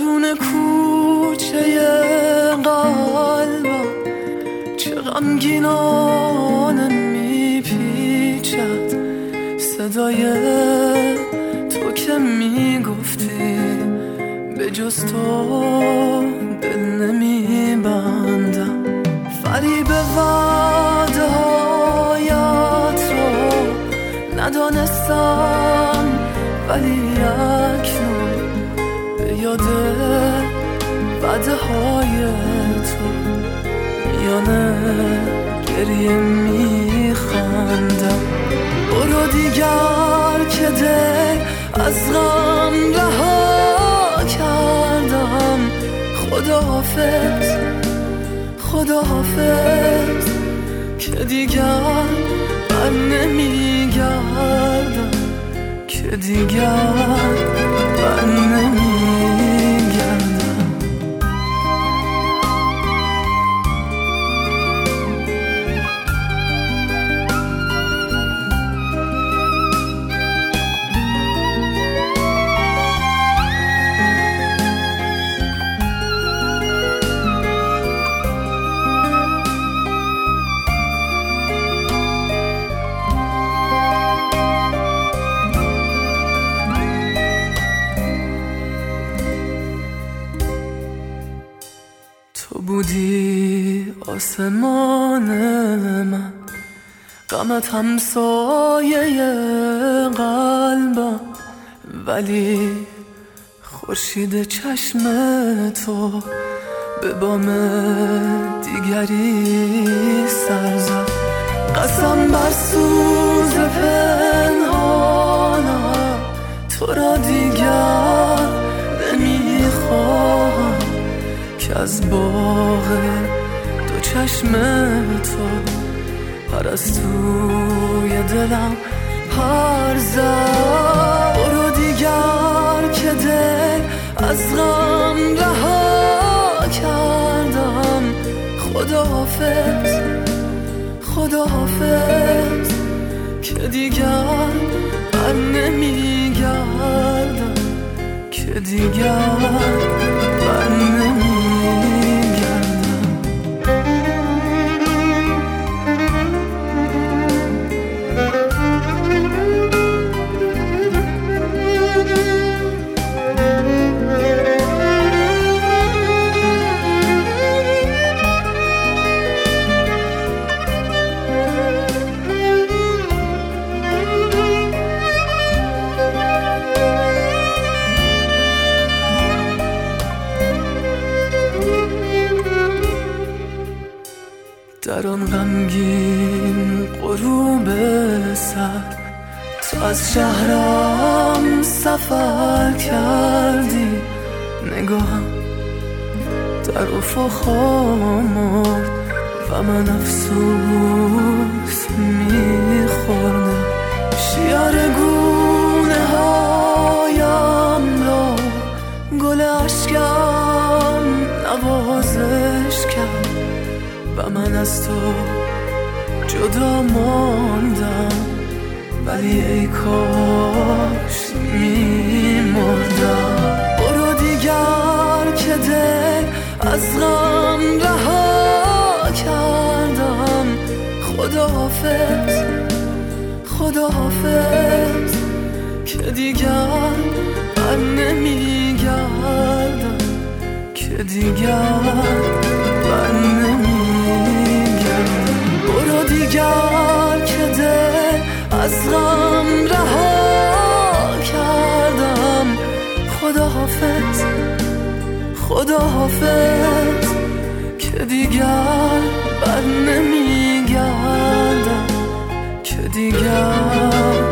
درون کوچه قلبم چه غمگینانه میپیچد صدای تو که میگفتی به جز تو دل نمیبندم. فریب وعده هایت رو ندانستم ولی اکنون به یاد وعده های تو میانه گریه میخندم. برو دیگر که دل از غم رها کردم. خداحافظ خداحافظ که دیگر بر نمیگردم که دیگر بر نمیگردم. تو بودی آسمان من، غمت همسایه قلبم، ولی خورشید چشم تو به بام دیگری سر زد. قسم بر سوز پنهانم تو را دیگر نمیخواهم که از باغ دو چشم تو پرستوی دلم پر زد. برو دیگر که دل از غم رها کردم. خداحافظ خداحافظ که دیگر بر نمیگردم که دیگر بر نمیگردم. در آن غمگین غروب سر تو از شهرم سفر کردی. نگاهم در افق آمد و من افسوس میخوردم. شیار گونه هایم را گل اشکم نوازش کرد و من از تو جدا ماندم، ولی ای کاش میمردم. برو دیگر که دل از غم رها کردم. خداحافظ خداحافظ که دیگر بر نمیگردم که دیگر بر نمیگردم. برو دیگر که دل از غم رها کردم. خداحافظ خداحافظ که دیگر بر نمیگردم که دیگر